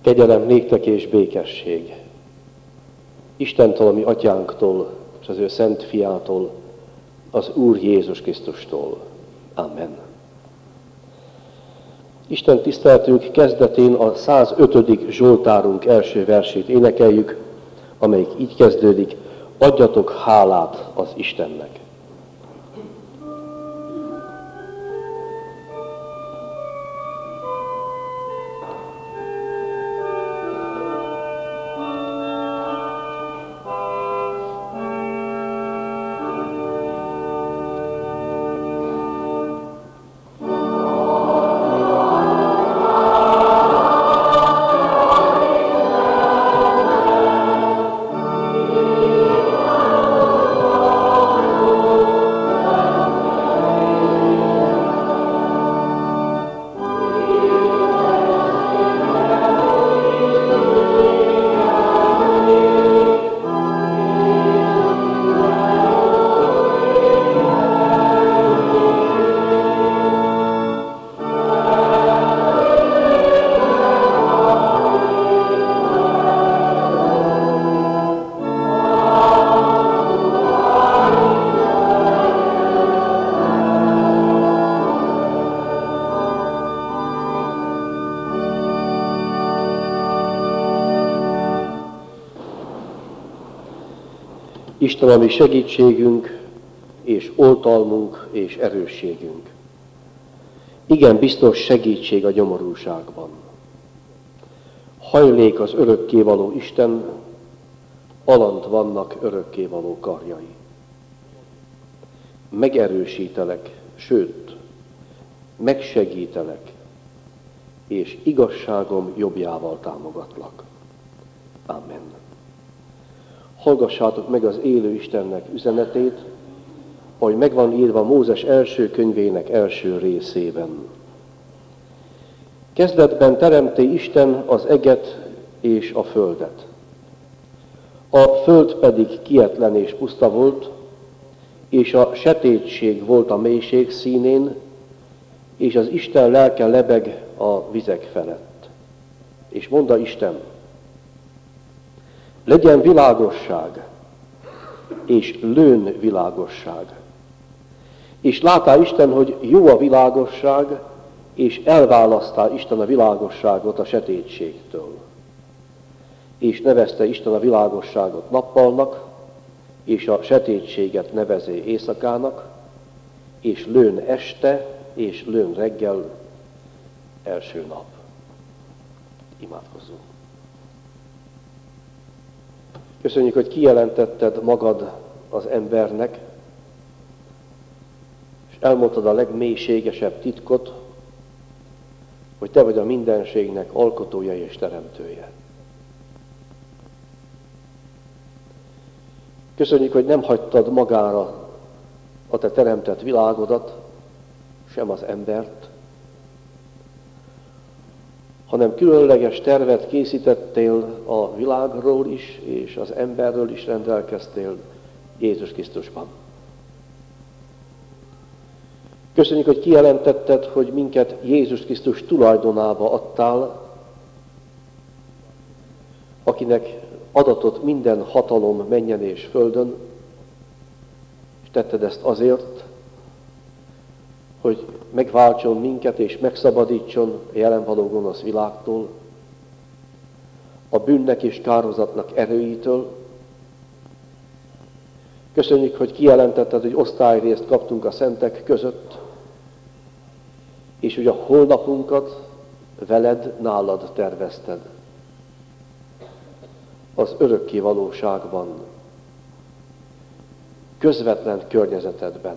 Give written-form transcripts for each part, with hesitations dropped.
Kegyelem néktek és békesség Istentől, a mi atyánktól, és az ő szent fiától, az Úr Jézus Krisztustól. Amen. Isten tiszteletünk kezdetén a 105. Zsoltárunk első versét énekeljük, amelyik így kezdődik: adjatok hálát az Istennek. Isten a mi segítségünk, és oltalmunk, és erősségünk. Igen, biztos segítség a nyomorúságban. Hajlék az örökkévaló Isten, alant vannak örökkévaló karjai. Megerősítelek, sőt, megsegítelek, és igazságom jobbjával támogatlak. Amen. Hallgassátok meg az élő Istennek üzenetét, ahogy megvan írva Mózes első könyvének első részében. Kezdetben teremté Isten az eget és a földet. A föld pedig kietlen és puszta volt, és a sötétség volt a mélység színén, és az Isten lelke lebeg a vizek felett. És mondta Isten: legyen világosság, és lőn világosság. És látá Isten, hogy jó a világosság, és elválasztá Isten a világosságot a sötétségtől. És nevezte Isten a világosságot nappalnak, és a sötétséget nevezé éjszakának, és lőn este, és lőn reggel, első nap. Imádkozzunk. Köszönjük, hogy kijelentetted magad az embernek, és elmondtad a legmélységesebb titkot, hogy te vagy a mindenségnek alkotója és teremtője. Köszönjük, hogy nem hagytad magára a te teremtett világodat, sem az embert, hanem különleges tervet készítettél a világról is, és az emberről is rendelkeztél Jézus Krisztusban. Köszönjük, hogy kijelentetted, hogy minket Jézus Krisztus tulajdonába adtál, akinek adatott minden hatalom mennyen és földön, és tetted ezt azért, hogy megváltson minket és megszabadítson a jelen való gonosz világtól, a bűnnek és kárhozatnak erőitől. Köszönjük, hogy kijelentetted, hogy osztályrészt kaptunk a szentek között, és hogy a holnapunkat veled, nálad tervezted. Az örökké valóságban, közvetlen környezetedben.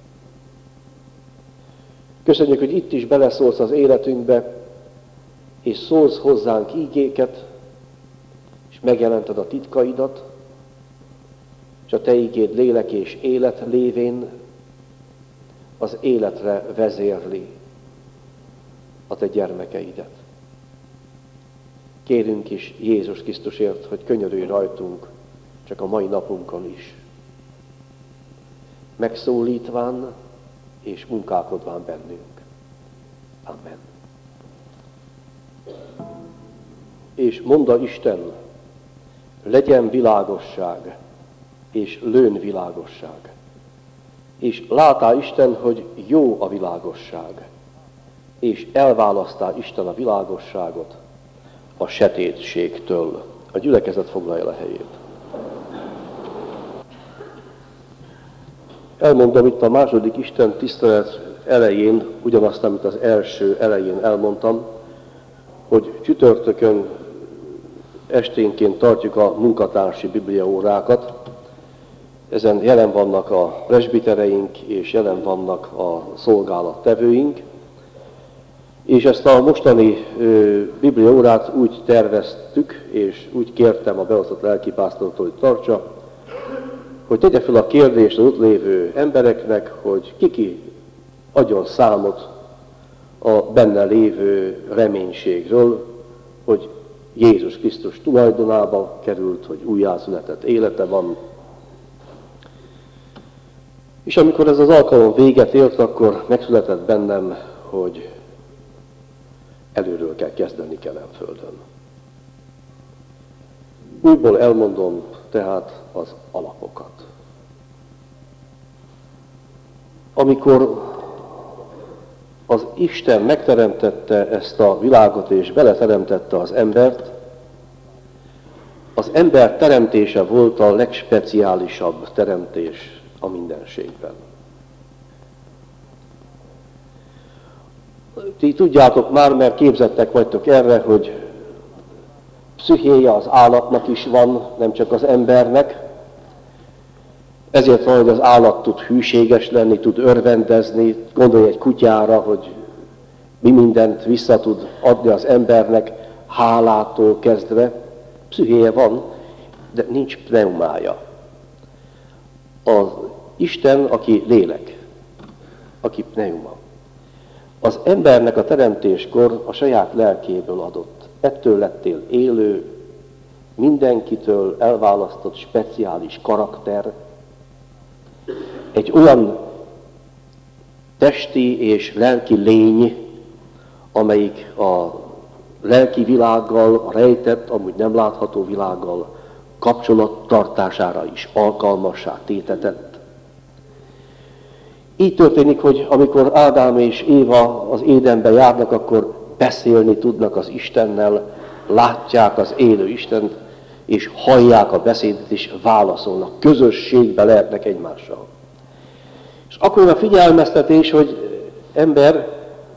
Köszönjük, hogy itt is beleszólsz az életünkbe, és szólsz hozzánk ígéket, és megjelented a titkaidat, és a te ígéd lélek és élet lévén az életre vezérli a te gyermekeidet. Kérünk is Jézus Krisztusért, hogy könyörülj rajtunk, csak a mai napunkon is. Megszólítván és munkálkodván bennünk. Amen. és mondta Isten, legyen világosság, és lőn világosság. És látá Isten, hogy jó a világosság, és elválasztá Isten a világosságot a sötétségtől. A gyülekezet foglalja a helyét. Elmondom itt a második Isten tisztelet elején, ugyanazt, amit az első elején elmondtam, hogy csütörtökön esténként tartjuk a munkatársi bibliaórákat. Ezen jelen vannak a presbitereink, és jelen vannak a szolgálattevőink. És ezt a mostani bibliaórát úgy terveztük, és úgy kértem a beosztott lelkipásztortól, hogy tartsa, hogy tegye fel a kérdést az ott lévő embereknek, hogy ki adjon számot a benne lévő reménységről, hogy Jézus Krisztus tulajdonába került, hogy újjászületett élete van. És amikor ez az alkalom véget ért, akkor megszületett bennem, hogy előről kell kezdeni Kelenföldön. Újból elmondom tehát az alapokat. Amikor az Isten megteremtette ezt a világot és beleteremtette az embert, az ember teremtése volt a legspeciálisabb teremtés a mindenségben. Ti tudjátok már, mert képzettek vagytok erre, hogy pszichéje az állatnak is van, nem csak az embernek. Ezért van, hogy az állat tud hűséges lenni, tud örvendezni. Gondolj egy kutyára, hogy mi mindent vissza tud adni az embernek, hálától kezdve. Pszichéje van, de nincs pneumája. Az Isten, aki lélek, aki pneuma. Az embernek a teremtéskor a saját lelkéből adott. Ettől lettél élő, mindenkitől elválasztott speciális karakter, egy olyan testi és lelki lény, amelyik a lelki világgal, a rejtett, amúgy nem látható világgal kapcsolattartására is alkalmassá tétetett. Így történik, hogy amikor Ádám és Éva az Édenbe járnak, akkor beszélni tudnak az Istennel, látják az élő Istent, és hallják a beszédet, és válaszolnak. Közösségbe lehetnek egymással. És akkor a figyelmeztetés, hogy ember,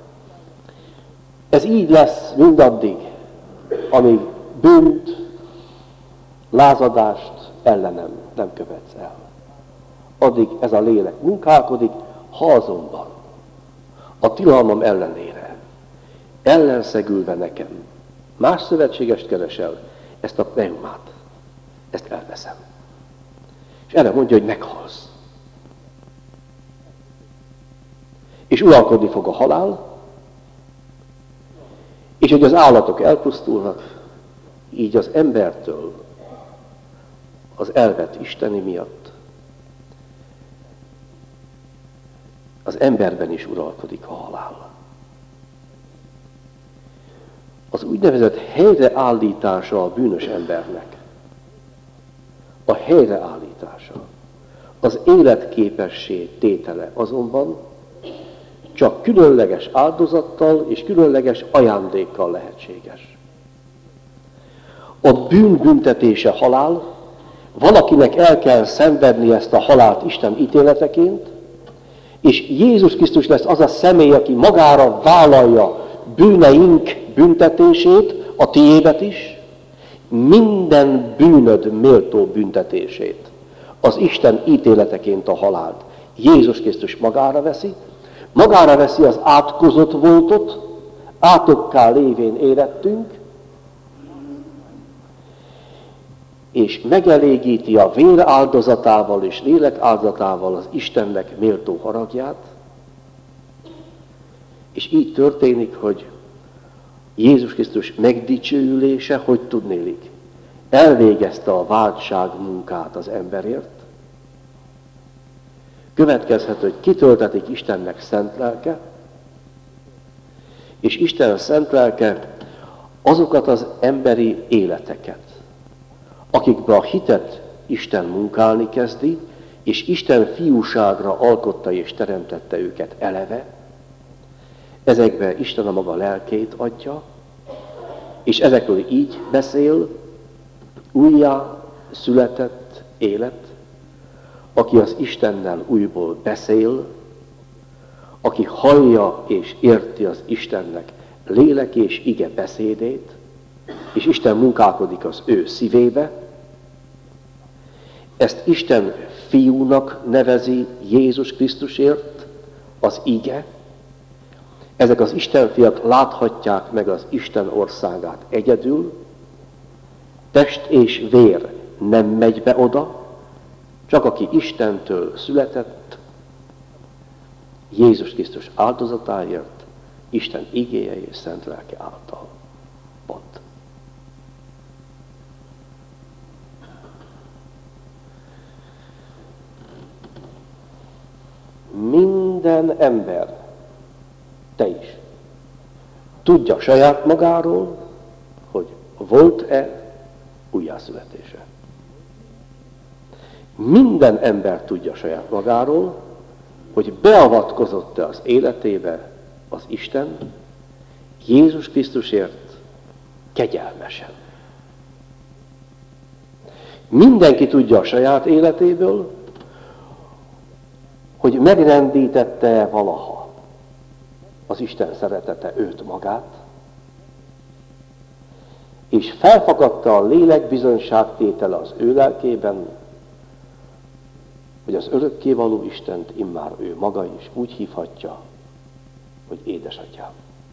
ez így lesz mindaddig, amíg bűnt, lázadást ellenem nem követsz el. Addig ez a lélek munkálkodik, ha azonban a tilalmam ellenére ellenszegülve nekem más szövetségest keresel, ezt a pneumát, ezt elveszem. És erre mondja, hogy meghalsz. És uralkodni fog a halál, és hogy az állatok elpusztulnak, így az embertől az elvett isteni miatt az emberben is uralkodik a halál. Az úgynevezett helyreállítása a bűnös embernek, a helyreállítása, az életképessé tétele azonban csak különleges áldozattal és különleges ajándékkal lehetséges. A bűn büntetése halál, valakinek el kell szenvedni ezt a halált Isten ítéleteként, és Jézus Krisztus lesz az a személy, aki magára vállalja bűneink büntetését, a tiédet is, minden bűnöd méltó büntetését, az Isten ítéleteként a halált. Jézus Krisztus magára veszi az átkozott voltot, átokká lévén érettünk, és megelégíti a vér áldozatával és lélek áldozatával az Istennek méltó haragját, és így történik, hogy Jézus Krisztus megdicsőülése, hogy tudnélik, elvégezte a váltság munkát az emberért, következhet, hogy kitöltetik Istennek szent lelke, és Isten szent lelke azokat az emberi életeket, akikbe a hitet Isten munkálni kezdi, és Isten fiúságra alkotta és teremtette őket eleve, ezekbe Isten a maga lelkét adja, és ezekről így beszél: újjá született élet, aki az Istennel újból beszél, aki hallja és érti az Istennek lélek és ige beszédét, és Isten munkálkodik az ő szívébe. Ezt Isten fiúnak nevezi Jézus Krisztusért az ige. Ezek az Isten fiak láthatják meg az Isten országát egyedül. Test és vér nem megy be oda, csak aki Istentől született, Jézus Krisztus áldozatáért, Isten igéje és szent lelke által. Pont. Minden ember, te is, tudja saját magáról, hogy volt-e újjászületése. Minden ember tudja saját magáról, hogy beavatkozott-e az életébe az Isten Jézus Krisztusért kegyelmesen. Mindenki tudja a saját életéből, hogy megrendítette valaha az Isten szeretete őt magát, és felfakadta a lélek bizonyságtétele az ő lelkében, hogy az örökkévaló Istent immár ő maga is úgy hívhatja, hogy édesatyám.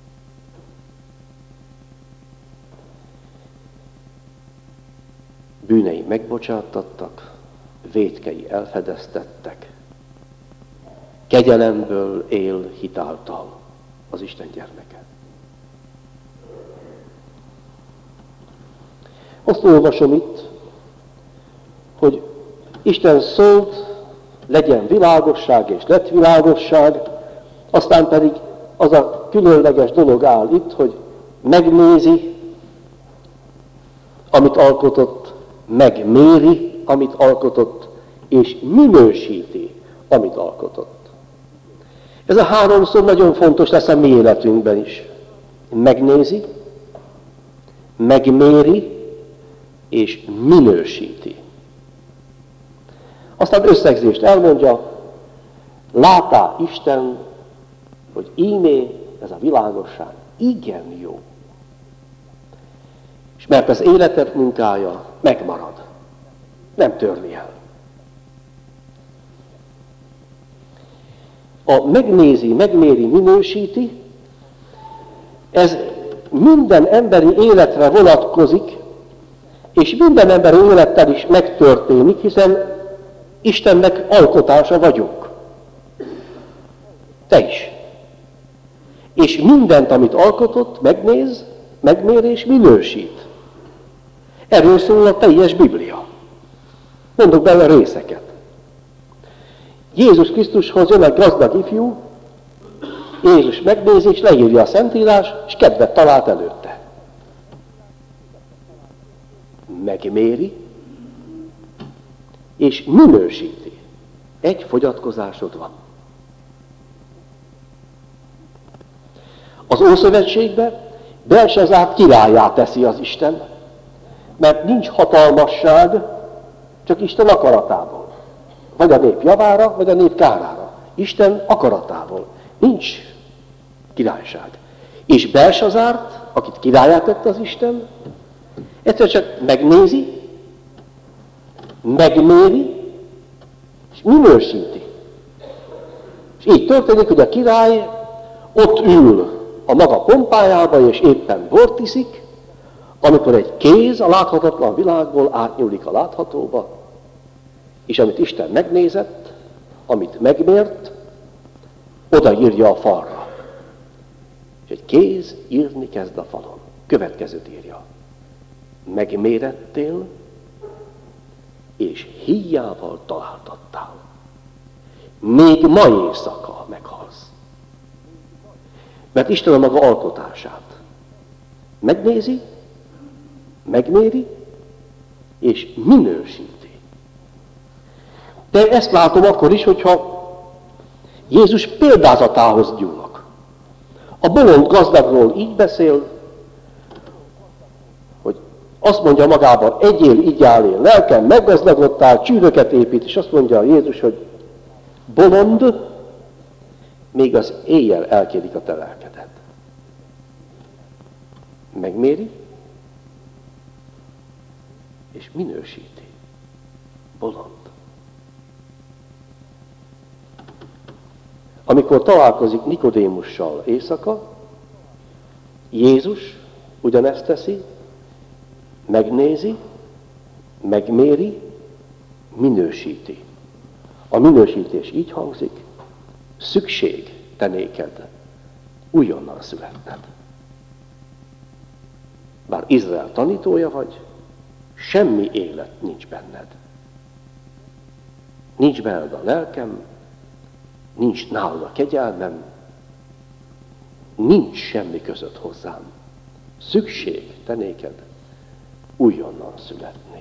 Bűnei megbocsáttattak, vétkei elfedeztettek, kegyelemből él hitáltal az Isten gyermeke. Azt olvasom itt, hogy Isten szólt, legyen világosság, és lett világosság, aztán pedig az a különleges dolog áll itt, hogy megnézi, amit alkotott, megméri, amit alkotott, és minősíti, amit alkotott. Ez a három szó nagyon fontos lesz a mi életünkben is. Megnézi, megméri, és minősíti. Aztán összegzést elmondja, látá Isten, hogy íme ez a világosság igen jó. És mert az életet munkája megmarad, nem törni el. A megnézi, megméri, minősíti, ez minden emberi életre vonatkozik, és minden emberi élettel is megtörténik, hiszen Istennek alkotása vagyunk. Te is. És mindent, amit alkotott, megnéz, megmér és minősít. Erről szól a teljes Biblia. Mondok bele részeket. Jézus Krisztushoz jön egy gazdag ifjú, Jézus megnézi, és leírja a Szentírás, és kedvet talált előtte. Megméri, és minősíti. Egy fogyatkozásod van. Az Ószövetségben Belsazát királlyá teszi az Isten, mert nincs hatalmasság, csak Isten akaratából. Vagy a nép javára, vagy a nép kárára. Isten akaratából. Nincs királyság. És Belsazárt, akit királlyá tette az Isten, egyszer csak megnézi, megméri, és minősíti. És így történik, hogy a király ott ül a maga pompájába, és éppen bort iszik, amikor egy kéz a láthatatlan világból átnyúlik a láthatóba, és amit Isten megnézett, amit megmért, odaírja a falra. És egy kéz írni kezd a falon. Következőt írja. Megmérettél, és híjával találtattál. Még ma éjszaka meghalsz. Mert Isten a maga alkotását Megnézi, megméri, és minősíti. De ezt látom akkor is, hogyha Jézus példázatához nyúlok. A bolond gazdagról így beszél, hogy azt mondja magában, egyél, igyál él, lelkem meggazdagodtál, csűröket épít, és azt mondja Jézus, hogy bolond, még az éjjel elkérik a te lelkedet. Megméri, és minősíti. Bolond. Amikor találkozik Nikodémussal éjszaka, Jézus ugyanezt teszi, megnézi, megméri, minősíti. A minősítés így hangzik, szükség te néked újonnan születned. Bár Izrael tanítója vagy, semmi élet nincs benned. Nincs benned a lelkem, nincs nálad a kegyelmem, nincs semmi között hozzám. Szükség te néked újonnan születni.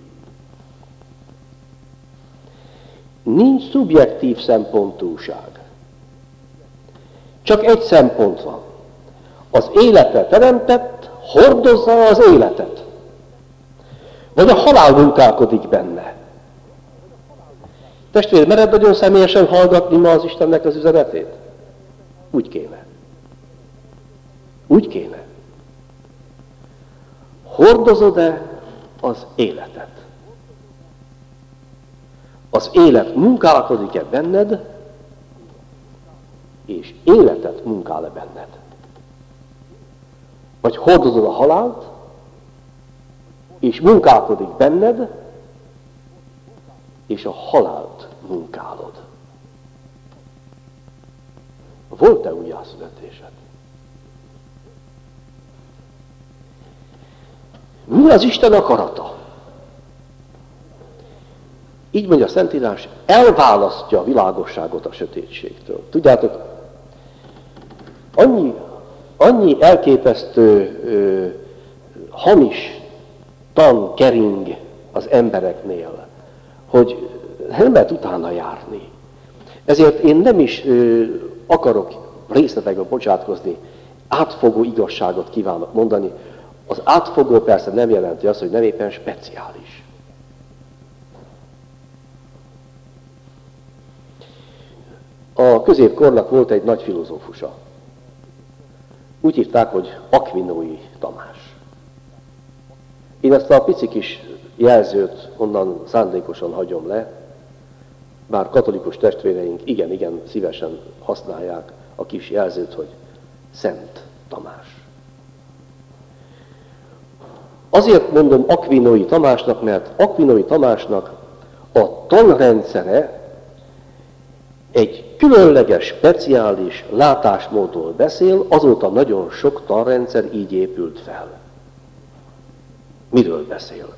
Nincs szubjektív szempontúság. Csak egy szempont van. Az életet teremtett, hordozza az életet. Vagy a halál munkálkodik benne. Testvér, mered nagyon személyesen hallgatni ma az Istennek az üzenetét? Úgy kéne. Úgy kéne. Hordozod-e az életet? Az élet munkálkodik-e benned, és életet munkál-e benned? Vagy hordozod a halált, és munkálkodik benned, és a halált munkálod. Volt-e újjászületésed? Mi az Isten akarata? Így mondja a Szentírás, elválasztja a világosságot a sötétségtől. Tudjátok, annyi elképesztő hamis tan kering az embereknél, hogy nem lehet utána járni. Ezért én nem is akarok részletekbe bocsátkozni, átfogó igazságot kívánok mondani. Az átfogó persze nem jelenti azt, hogy nem éppen speciális. A középkornak volt egy nagy filozófusa. Úgy hívták, hogy Akvinói Tamás. Én ezt a pici kis jelzőt onnan szándékosan hagyom le, bár katolikus testvéreink igen szívesen használják a kis jelzőt, hogy Szent Tamás. Azért mondom Akvinói Tamásnak, mert Akvinói Tamásnak a tanrendszere egy különleges, speciális látásmódról beszél, azóta nagyon sok tanrendszer így épült fel. Miről beszél?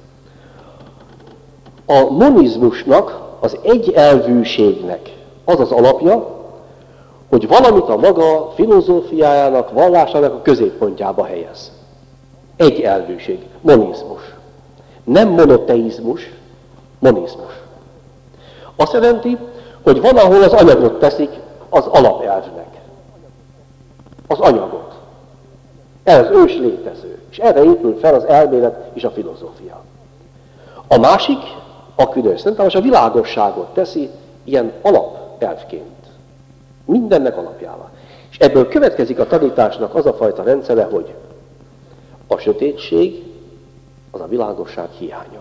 A monizmusnak, az egyelvűségnek az az alapja, hogy valamit a maga filozófiájának, vallásának a középpontjába helyez. Egyelvűség, monizmus. Nem monoteizmus, monizmus. Azt jelenti, hogy van, ahol az anyagot teszik az alapelvnek. Az anyagot. Ez az ős létező. És erre épül fel az elmélet és a filozófia. A másik, Akvinói Szent Tamás a világosságot teszi ilyen alapelvként. Mindennek alapjával. És ebből következik a tanításnak az a fajta rendszere, hogy a sötétség az a világosság hiánya.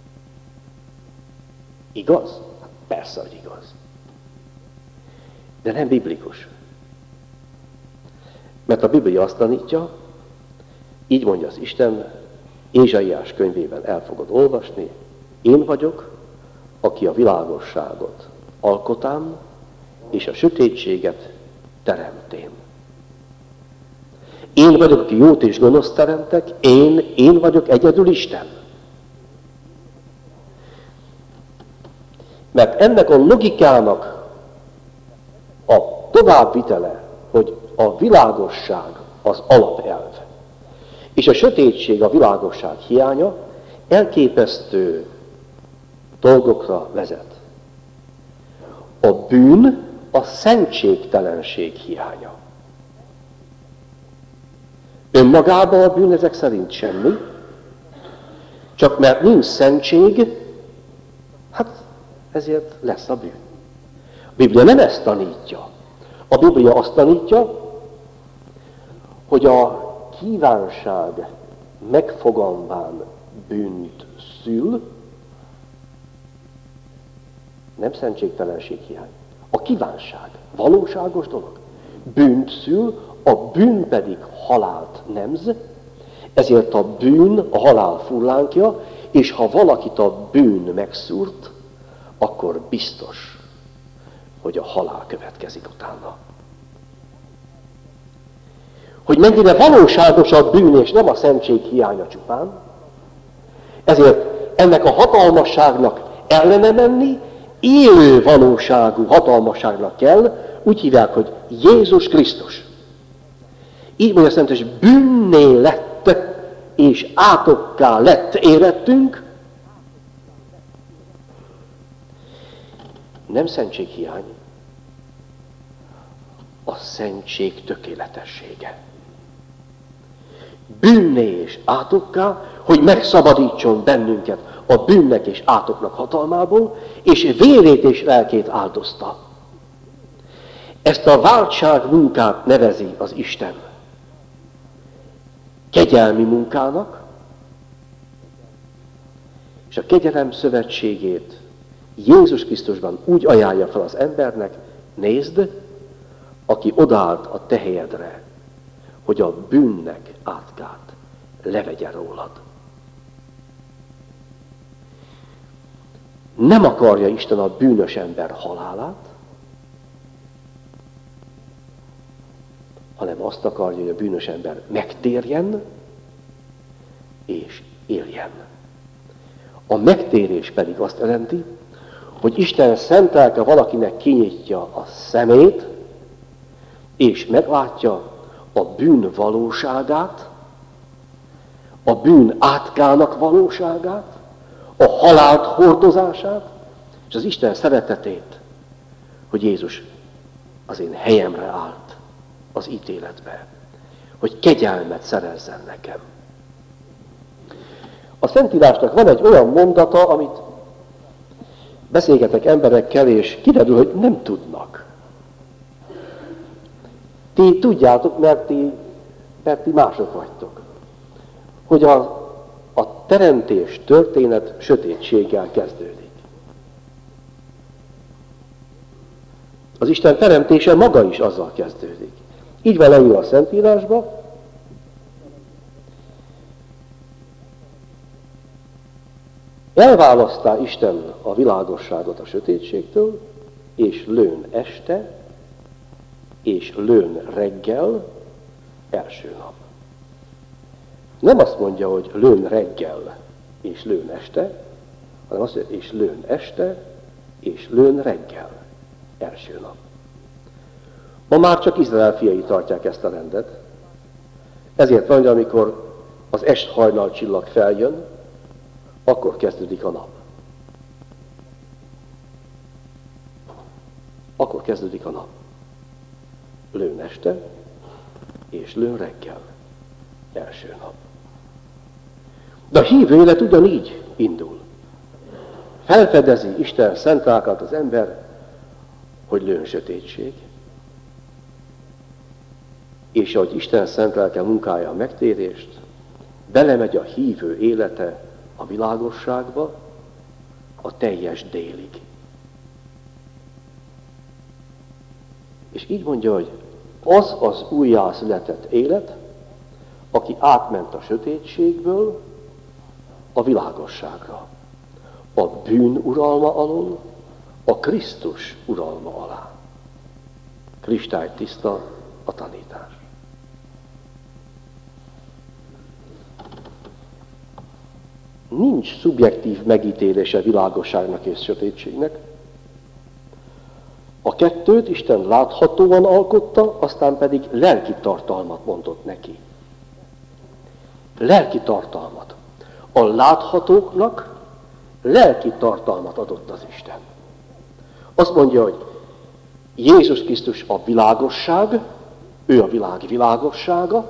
Igaz? Hát persze, hogy igaz. De nem biblikus. Mert a Biblia azt tanítja, így mondja az Isten, Ézsaiás könyvében el fogod olvasni, én vagyok, aki a világosságot alkotám, és a sötétséget teremtém. Én vagyok, aki jót és gonoszt teremtek, én vagyok egyedül Isten. Mert ennek a logikának a továbbvitele, hogy a világosság az alapelv, És a sötétség, a világosság hiánya elképesztő dolgokra vezet. A bűn a szentségtelenség hiánya. Önmagában a bűn ezek szerint semmi, csak mert nincs szentség, hát ezért lesz a bűn. A Biblia nem ezt tanítja. A Biblia azt tanítja, hogy a kívánság megfogalmán bűnt szül, nem szentségtelenség hiány. A kívánság valóságos dolog. Bűnt szül, a bűn pedig halált nemz, ezért a bűn a halál fullánkja, és ha valakit a bűn megszúrt, akkor biztos, hogy a halál következik utána. Hogy mennyire valóságos a bűn, és nem a szentség hiánya csupán, ezért ennek a hatalmasságnak ellene menni, élő valóságú hatalmasságnak kell, úgy hívják, hogy Jézus Krisztus. Így mondja Szent, hogy bűnné lett, és átokká lett érettünk, nem szentséghiány, a szentség tökéletessége. Bűnné és átokká, hogy megszabadítson bennünket a bűnnek és átoknak hatalmából, és vérét és lelkét áldozta. Ezt a váltság munkát nevezi az Isten kegyelmi munkának, és a kegyelem szövetségét Jézus Krisztusban úgy ajánlja fel az embernek, nézd, aki odállt a te helyedre, hogy a bűnnek átkát levegye rólad. Nem akarja Isten a bűnös ember halálát, hanem azt akarja, hogy a bűnös ember megtérjen és éljen. A megtérés pedig azt jelenti, hogy Isten szent lelke valakinek kinyitja a szemét, és meglátja a bűn valóságát, a bűn átkának valóságát, a halált hordozását, és az Isten szeretetét, hogy Jézus az én helyemre állt az ítéletbe, hogy kegyelmet szerezzen nekem. A Szentírásnak van egy olyan mondata, amit beszélgetek emberekkel, és kiderül, hogy nem tudnak. Ti tudjátok, mert ti mások vagytok. Hogy a teremtés történet sötétséggel kezdődik. Az Isten teremtése maga is azzal kezdődik. Így van leírva a Szentírásban. Elválasztá Isten a világosságot a sötétségtől, és lőn este, és lőn reggel, első nap. Nem azt mondja, hogy lőn reggel, és lőn este, hanem azt mondja, és lőn este, és lőn reggel, első nap. Ma már csak Izrael fiai tartják ezt a rendet. Ezért van, hogy amikor az est-hajnal csillag feljön, akkor kezdődik a nap. Akkor kezdődik a nap. Lőn este, és lőn reggel, első nap. De a hívő élet ugyanígy indul. Felfedezi Isten szent lelkát az ember, hogy lőn sötétség, és ahogy Isten szent lelke munkálja a megtérést, belemegy a hívő élete a világosságba, a teljes délig. És így mondja, hogy az az újjászületett élet, aki átment a sötétségből a világosságra, a bűn uralma alól, a Krisztus uralma alá. Kristálytiszta a tanítás. Nincs szubjektív megítélése világosságnak és sötétségnek. A kettőt Isten láthatóan alkotta, aztán pedig lelki tartalmat mondott neki. lelki tartalmat. A láthatóknak lelki tartalmat adott az Isten. Azt mondja, hogy Jézus Krisztus a világosság, ő a világ világossága,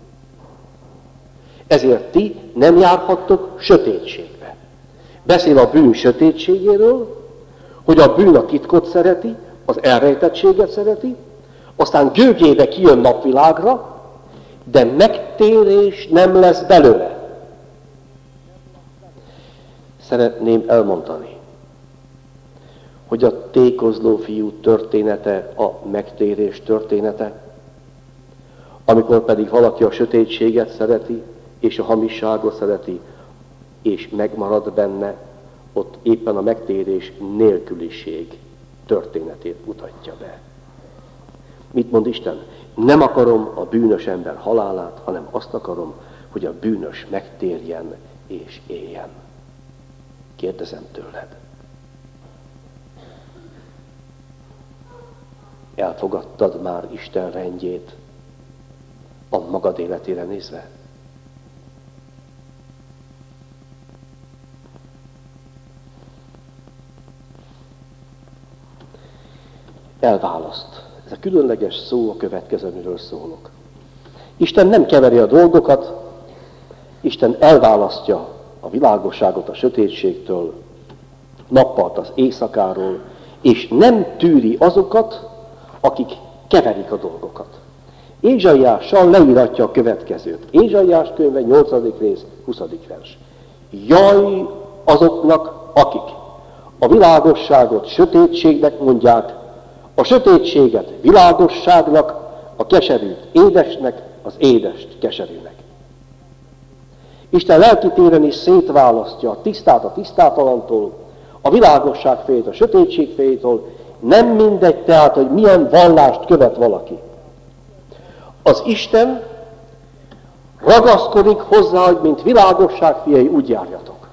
ezért ti nem járhattok sötétségbe. Beszél a bűn sötétségéről, hogy a bűn a titkot szereti, az elrejtettséget szereti, aztán gőgébe kijön napvilágra, de megtérés nem lesz belőle. Szeretném elmondani, hogy a tékozló fiú története a megtérés története, amikor pedig valaki a sötétséget szereti, és a hamisságot szereti, és megmarad benne, ott éppen a megtérés nélküliség történetét mutatja be. Mit mond Isten? Nem akarom a bűnös ember halálát, hanem azt akarom, hogy a bűnös megtérjen és éljen. Kérdezem tőled. Elfogadtad már Isten rendjét a magad életére nézve? Elválaszt. Ez a különleges szó a következő, amiről szólok. Isten nem keveri a dolgokat, Isten elválasztja a világosságot a sötétségtől, nappalt az éjszakáról, és nem tűri azokat, akik keverik a dolgokat. Ézsaiással leíratja a következőt. Ézsaiás könyve 8. rész, 20. vers. Jaj azoknak, akik a világosságot sötétségnek mondják, a sötétséget világosságnak, a keserűt édesnek, az édest keserűnek. Isten lelki téren is szétválasztja a tisztát a tisztátalantól, a világosság fejét a sötétség fejétől. Nem mindegy tehát, hogy milyen vallást követ valaki. Az Isten ragaszkodik hozzá, hogy mint világosság fiai úgy járjatok.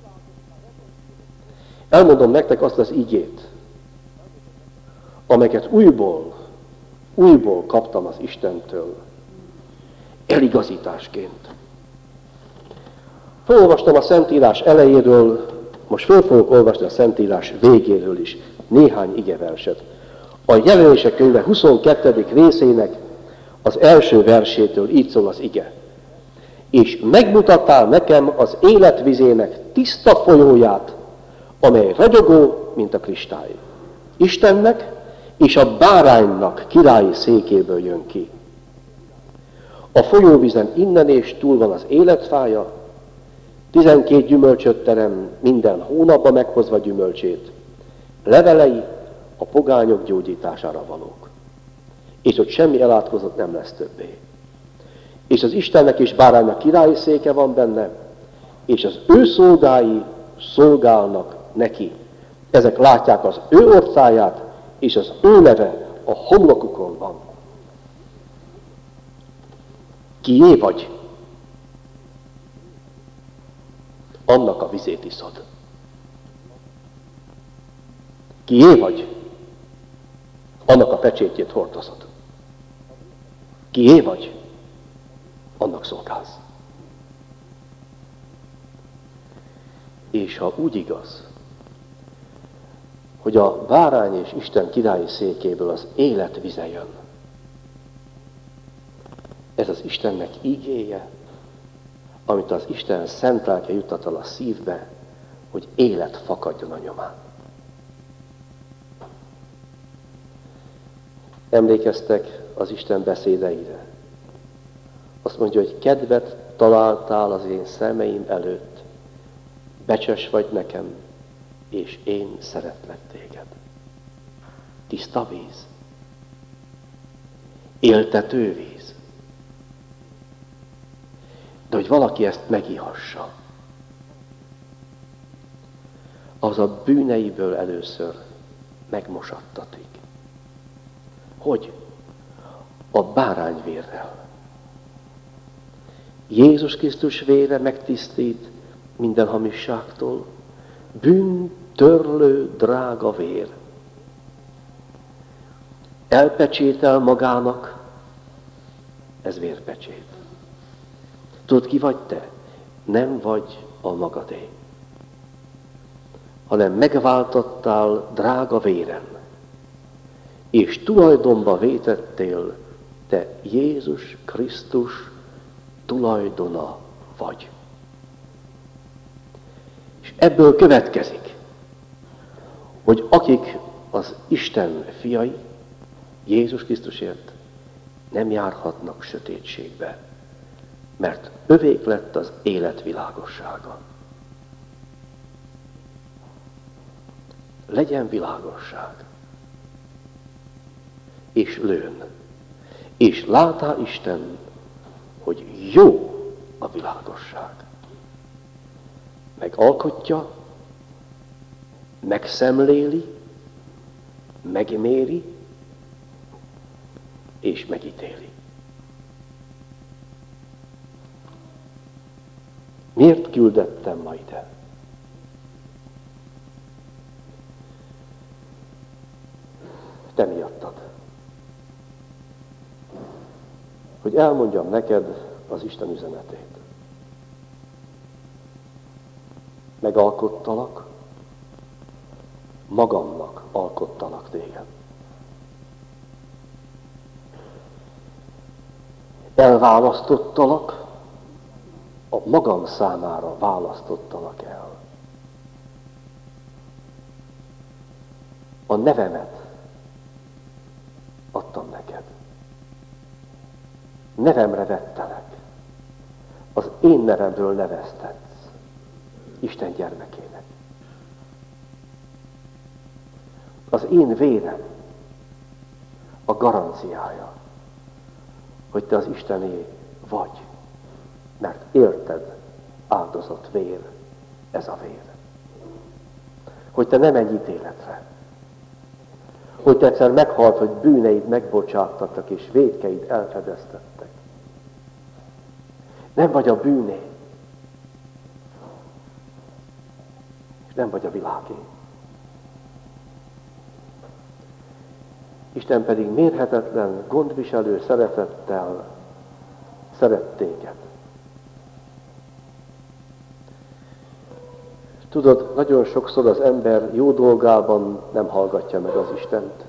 Elmondom nektek azt az igét, amelyeket újból kaptam az Istentől, eligazításként. Felolvastam a Szentírás elejéről, most föl fogok olvasni a Szentírás végéről is néhány igeverset. A Jelenések könyve 22. részének az első versétől így szól az ige. És megmutattál nekem az életvizének tiszta folyóját, amely ragyogó, mint a kristály. Istennek és a báránynak királyi székéből jön ki. A folyóvizen innen és túl van az életfája, 12 gyümölcsöt terem, minden hónapban meghozva gyümölcsét. Levelei a pogányok gyógyítására valók. És ott semmi elátkozott nem lesz többé. És az Istennek és báránynak királyi széke van benne, és az ő szolgái szolgálnak neki. Ezek látják az ő orcáját, és az ő neve a homlokukon van. Kié vagy? Annak a vizét iszod. Kié vagy? Annak a pecsétjét hordozod. Kié vagy? Annak szolgálsz. És ha úgy igaz, hogy a bárány és Isten királyi székéből az élet vize jön, ez az Istennek ígéje, amit az Isten szent lelke juttat el a szívbe, hogy élet fakadjon a nyomán. Emlékeztek az Isten beszédeire. Azt mondja, hogy kedvet találtál az én szemeim előtt, becses vagy nekem, és én szeretlek téged. Tiszta víz. Éltető víz. De hogy valaki ezt megihassa, az a bűneiből először megmosattatik. Hogy? A bárányvérrel. Jézus Krisztus vére megtisztít minden hamisságtól, bűntörlő drága vér. Elpecsétel magának, ez vérpecsét. Tudod, ki vagy te? Nem vagy a magadé, hanem megváltottál drága véren, és tulajdonba vétettél, te Jézus Krisztus tulajdona vagy. És ebből következik, hogy akik az Isten fiai, Jézus Krisztusért nem járhatnak sötétségbe, mert övék lett az élet világossága. Legyen világosság, és lőn, és látá Isten, hogy jó a világosság. Megalkotja, megszemléli, megméri, és megítéli. Miért küldettem ma ide? Te miattad. Hogy elmondjam neked az Isten üzenetét. Megalkottalak, magamnak alkottalak téged. Elválasztottalak, a magam számára választottalak el. A nevemet adtam neked. Nevemre vettelek. Az én nevemről neveztetsz Isten gyermekének. Az én vérem a garanciája, hogy te az Istené vagy, mert érted áldozott vér, ez a vér. Hogy te nem menj ítéletre. Hogy te egyszer meghalt, hogy bűneid megbocsáttattak, és vétkeid elfedeztettek. Nem vagy a bűné, és nem vagy a világé. Isten pedig mérhetetlen, gondviselő szeretettel szeret téged. Tudod, nagyon sokszor az ember jó dolgában nem hallgatja meg az Istent.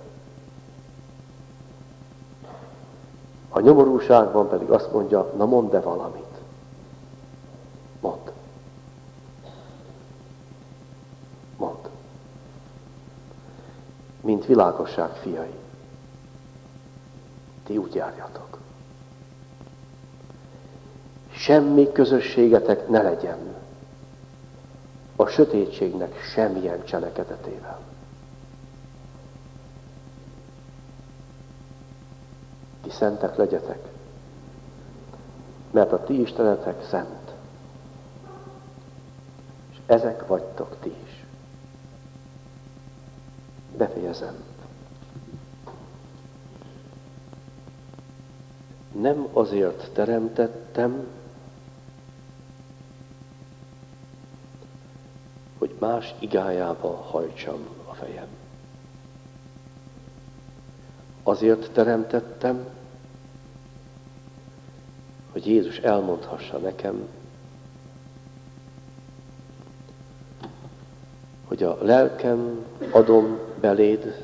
A nyomorúságban pedig azt mondja, na mondd-e valamit. Mondd. Mondd. Mint világosság fiai. Ti úgy járjatok. Semmi közösségetek ne legyen a sötétségnek semmilyen cselekedetével. Ti szentek legyetek, mert a ti istenetek szent. És ezek vagytok ti is. Befejezem. Nem azért teremtettem, hogy más igájába hajtsam a fejem. Azért teremtettem, hogy Jézus elmondhassa nekem, hogy a lelkem adom beléd,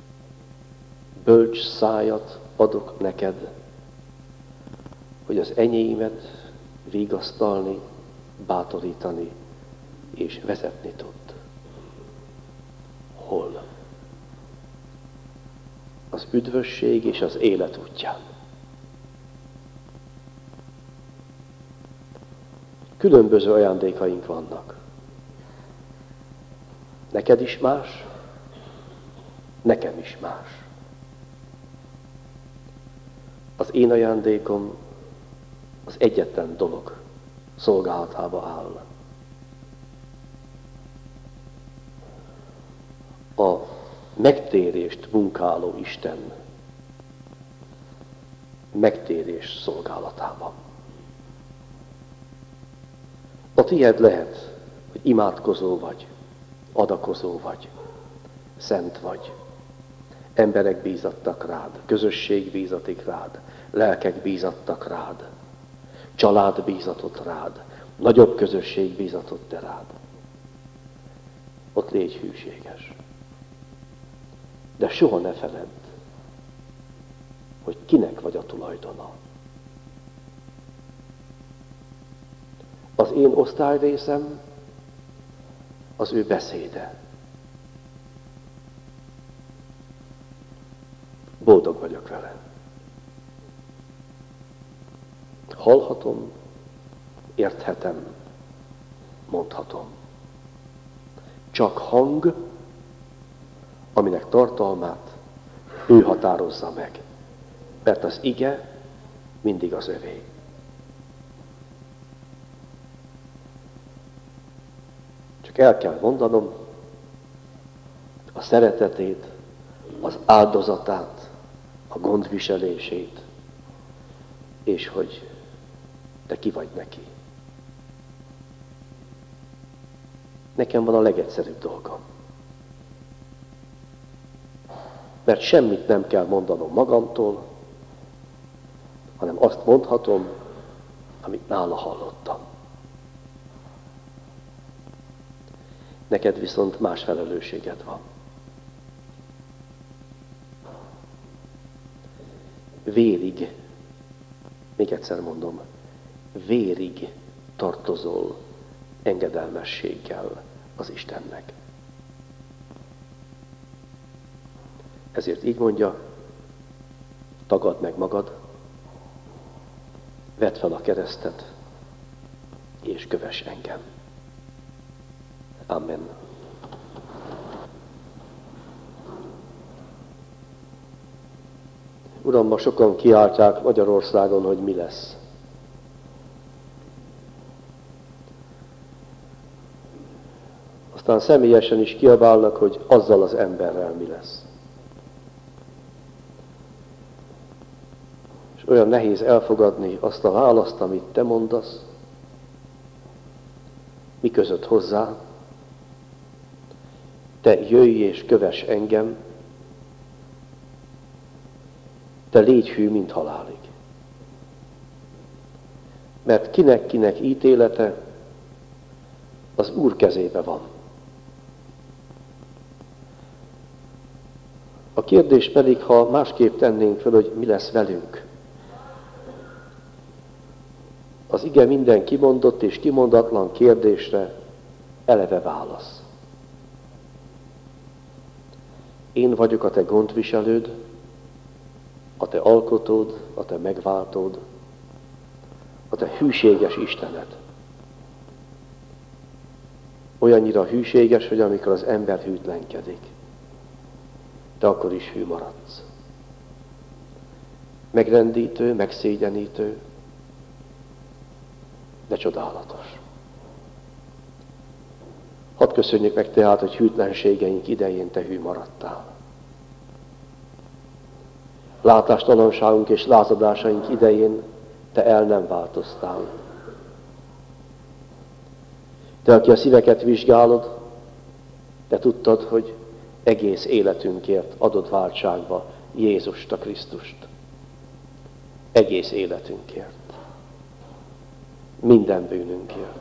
bölcs szájat adok neked, hogy az enyémet vigasztalni, bátorítani és vezetni tud. Hol? Az üdvösség és az élet útján. Különböző ajándékaink vannak. Neked is más, nekem is más. Az én ajándékom az egyetlen dolog szolgálatába áll. A megtérést munkáló Isten megtérés szolgálatában. A tiéd lehet, hogy imádkozó vagy, adakozó vagy, szent vagy. Emberek bízattak rád, közösség bízatik rád, lelkek bízattak rád. család bízatott rád, nagyobb közösség bízatott te rád. Ott légy hűséges. De soha ne feledd, hogy kinek vagy a tulajdona. Az én osztályrészem az ő beszéde. Boldog vagyok vele. Hallhatom, érthetem, mondhatom. Csak hang, aminek tartalmát ő határozza meg. Mert az ige mindig az övé. Csak el kell mondanom a szeretetét, az áldozatát, a gondviselését, és hogy te ki vagy neki. Nekem van a legegyszerűbb dolgom. Mert semmit nem kell mondanom magamtól, hanem azt mondhatom, amit nála hallottam. Neked viszont más felelősséged van. Vérig, még egyszer mondom, vérig tartozol engedelmességgel az Istennek. Ezért így mondja, tagadd meg magad, vedd fel a keresztet, és kövess engem. Amen. Uram, ma sokan kiáltják Magyarországon, hogy mi lesz. Aztán személyesen is kiabálnak, hogy azzal az emberrel mi lesz. És olyan nehéz elfogadni azt a választ, amit te mondasz, mi között hozzá. Te jöjj és kövess engem, te légy hű, mint halálig. Mert kinek-kinek ítélete az Úr kezébe van. A kérdés pedig, ha másképp tennénk fel, hogy mi lesz velünk. Az ige minden kimondott és kimondatlan kérdésre eleve válasz. Én vagyok a te gondviselőd, a te alkotód, a te megváltód, a te hűséges Istened. Olyannyira hűséges, hogy amikor az ember hűtlenkedik, te akkor is hű maradsz. Megrendítő, megszégyenítő, de csodálatos. Hadd köszönjük meg tehát, hogy hűtlenségeink idején te hű maradtál. Látástalanságunk és lázadásaink idején te el nem változtál. Te, aki a szíveket vizsgálod, te tudtad, hogy egész életünkért adod váltságba Jézust, a Krisztust. Egész életünkért. Minden bűnünkért.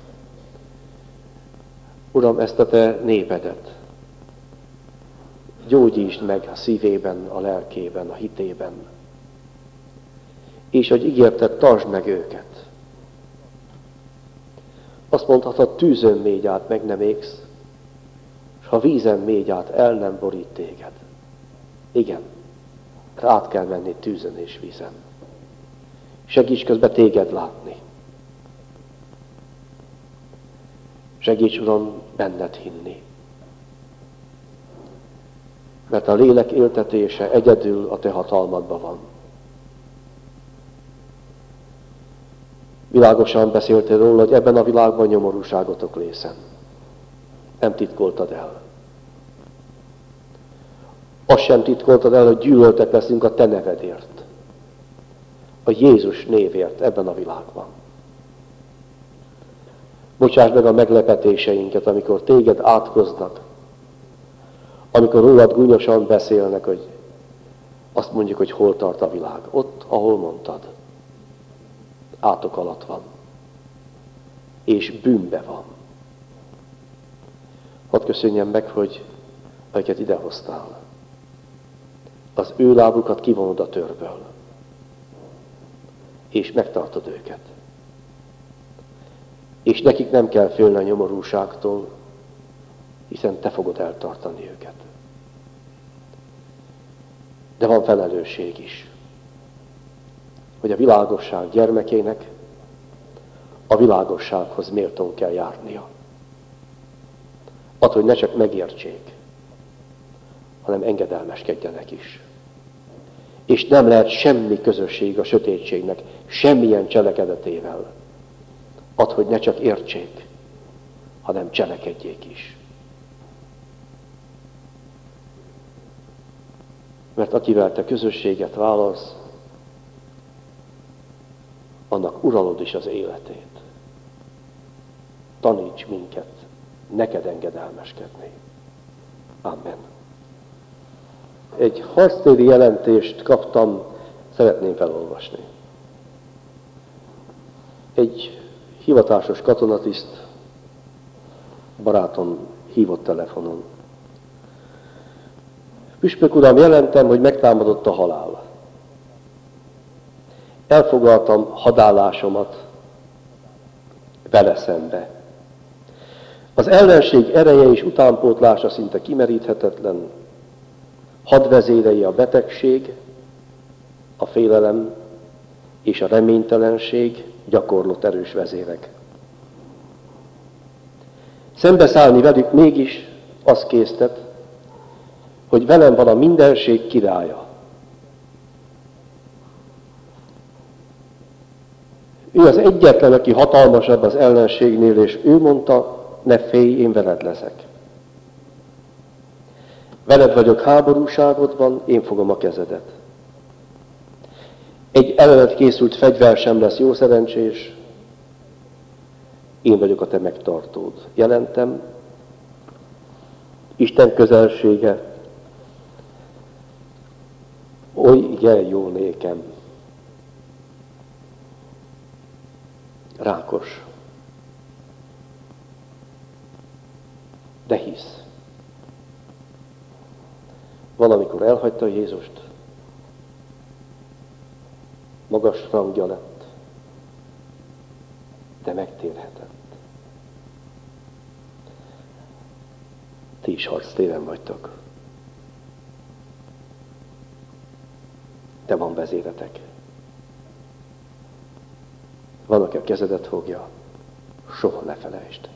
Uram, ezt a te népedet gyógyítsd meg a szívében, a lelkében, a hitében. És hogy ígérted, tartsd meg őket. Azt mondhatod, tűzön mégy át, meg nem égsz, és ha vízen mégy át, el nem borít téged. Igen, át kell menni tűzön és vízen. Segíts közben téged látni. Segíts, Uram, benned hinni. Mert a lélek éltetése egyedül a te hatalmadban van. Világosan beszéltél róla, hogy ebben a világban nyomorúságotok lészen. Nem titkoltad el. Azt sem titkoltad el, hogy gyűlöltek leszünk a te nevedért. A Jézus névért ebben a világban. Bocsáss meg a meglepetéseinket, amikor téged átkoznak, amikor rólad gúnyosan beszélnek, hogy azt mondjuk, hogy hol tart a világ. Ott, ahol mondtad. átok alatt van. És bűnbe van. Hadd köszönjem meg, hogy őket idehoztál. Az ő lábukat kivonod a törből. És megtartod őket. És nekik nem kell félni a nyomorúságtól, hiszen te fogod eltartani őket. De van felelősség is, hogy a világosság gyermekének a világossághoz méltón kell járnia. Attól, hogy ne csak megértsék, hanem engedelmeskedjenek is. És nem lehet semmi közösség a sötétségnek, semmilyen cselekedetével. Attól, hogy ne csak értsék, hanem cselekedjék is. Mert akivel te közösséget válasz, annak uralod is az életét. Taníts minket neked engedelmeskedni. Amen. Egy harctéri jelentést kaptam, szeretném felolvasni. Egy hivatásos katonatiszt barátom hívott telefonon. Püspök uram, jelentem, hogy megtámadott a halál. Elfoglaltam hadállásomat vele szembe. Az ellenség ereje és utánpótlása szinte kimeríthetetlen. Hadvezérei a betegség, a félelem és a reménytelenség, gyakorlott erős vezérek. Szembeszállni velük mégis az késztet, hogy velem van a mindenség királya. Ő az egyetlen, aki hatalmasabb az ellenségnél, és ő mondta, ne félj, én veled leszek. Veled vagyok háborúságodban, én fogom a kezedet. Egy ellened készült fegyver sem lesz jó szerencsés, én vagyok a te megtartód. Jelentem, Isten közelsége, oly igen jó nékem. Rákos. De hisz. Valamikor elhagyta Jézust, magas rangja lett, de megtérhetett. Ti is harctéren vagytok. De van vezéretek. Van, aki a kezedet fogja, soha ne felejtsd.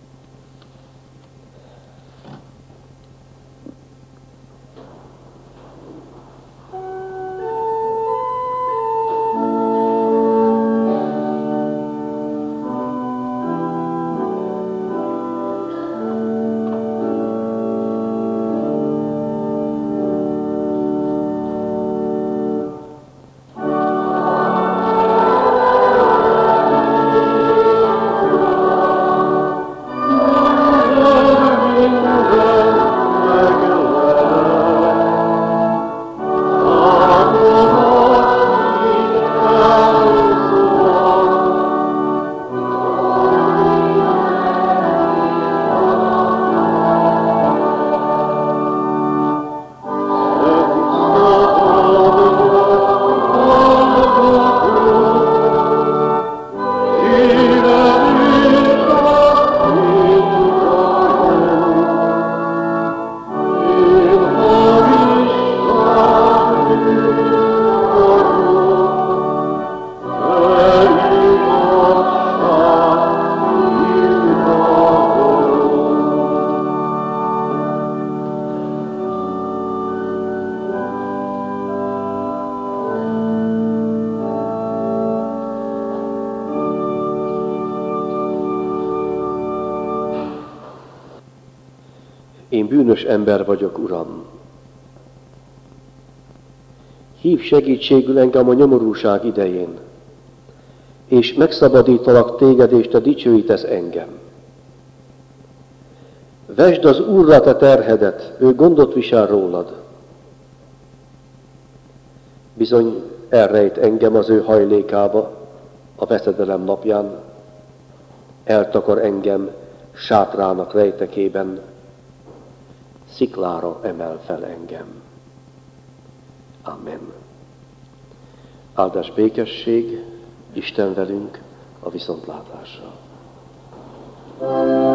Én bűnös ember vagyok, Uram. Hív segítségül engem a nyomorúság idején, és megszabadítalak téged, és te dicsőítesz engem. Vesd az Úrra te terhedet, ő gondot visel rólad. Bizony elrejt engem az ő hajlékába, a veszedelem napján, eltakar engem sátrának rejtekében, sziklára emel fel engem. Amen. Áldás, békesség, Isten velünk, a viszontlátásra.